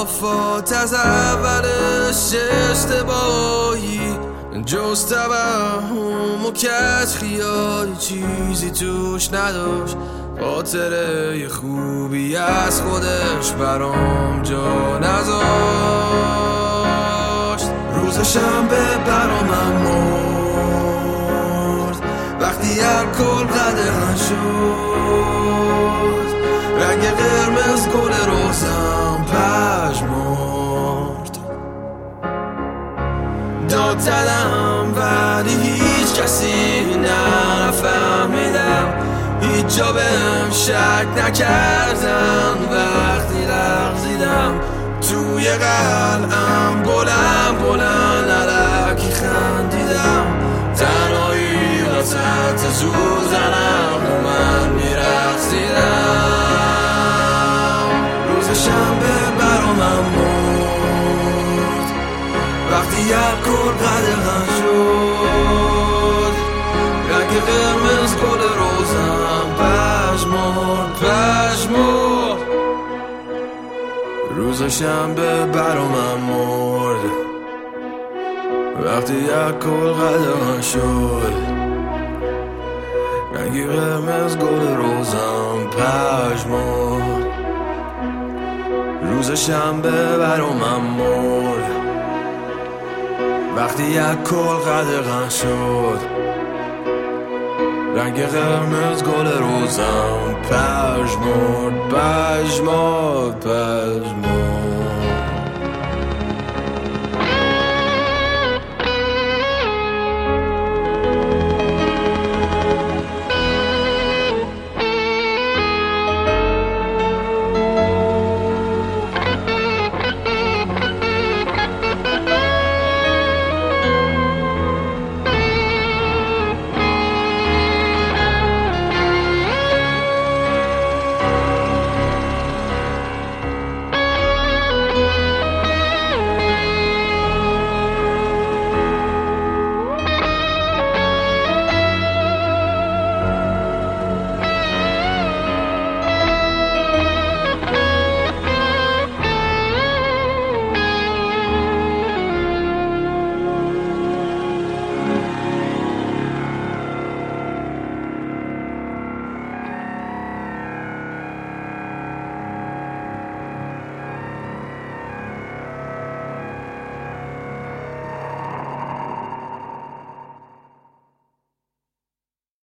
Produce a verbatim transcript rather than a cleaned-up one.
خرافات از اولش اشتباهی، جز توهم و کج خیالی چیزی توش نداشت. خاطره خوبی از خودش برام جا نذاشت. روز شنبه برامم مرد وقتی الکل قدغن شد. رنگ قرمز گل روزم پژمرد. داد زدم ولی هیچ کسی نفهمیدم، هیچ جا بهم شک نکردن. وقتی لغزیدم توی قلعم بلند بلند علکی خندیدم. تنهایی را تحت سوزنم و من میرقصیدم. روز شنبه برامم مرد وقتی الکل قدغن شد. رنگ قرمز گل روزم پژمرد پژمرد. روز شنبه برامم مرد وقتی الکل قدغن شد. رنگ قرمز گل روزم پژمرد. روز شنبه برامم مرد وقتی الکل قدغن شد. رنگ قرمز گل روزم پژمرد پژمرد.